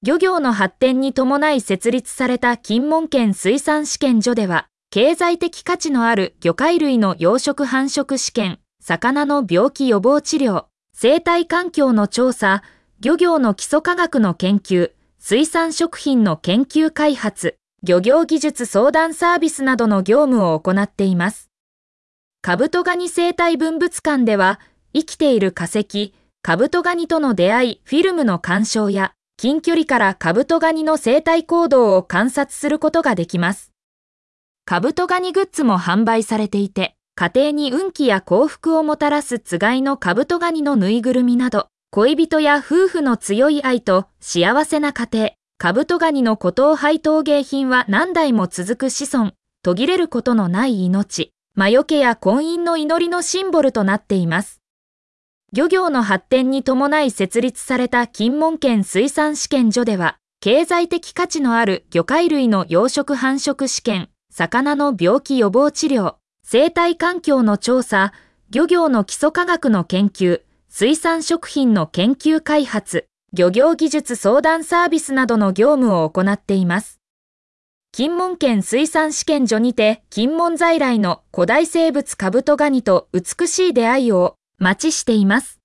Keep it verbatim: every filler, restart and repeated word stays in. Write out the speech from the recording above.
漁業の発展に伴い設立された金門県水産試験所では、経済的価値のある魚介類の養殖繁殖試験、魚の病気予防治療、生態環境の調査、漁業の基礎科学の研究、水産食品の研究開発、漁業技術相談サービスなどの業務を行っています。カブトガニ生態文物館では、生きている化石、カブトガニとの出会い、フィルムの鑑賞や、近距離からカブトガニの生態行動を観察することができます。カブトガニグッズも販売されていて、家庭に運気や幸福をもたらすつがいのカブトガニのぬいぐるみなど、恋人や夫婦の強い愛と幸せな家庭、カブトガニの古刀配陶芸品は何代も続く子孫、途切れることのない命、魔除けや婚姻の祈りのシンボルとなっています。漁業の発展に伴い設立された金門県水産試験所では、経済的価値のある魚介類の養殖繁殖試験、魚の病気予防治療、生態環境の調査、漁業の基礎科学の研究、水産食品の研究開発、漁業技術相談サービスなどの業務を行っています。金門県水産試験所にて、金門在来の古代生物カブトガニと美しい出会いをお待ちしています。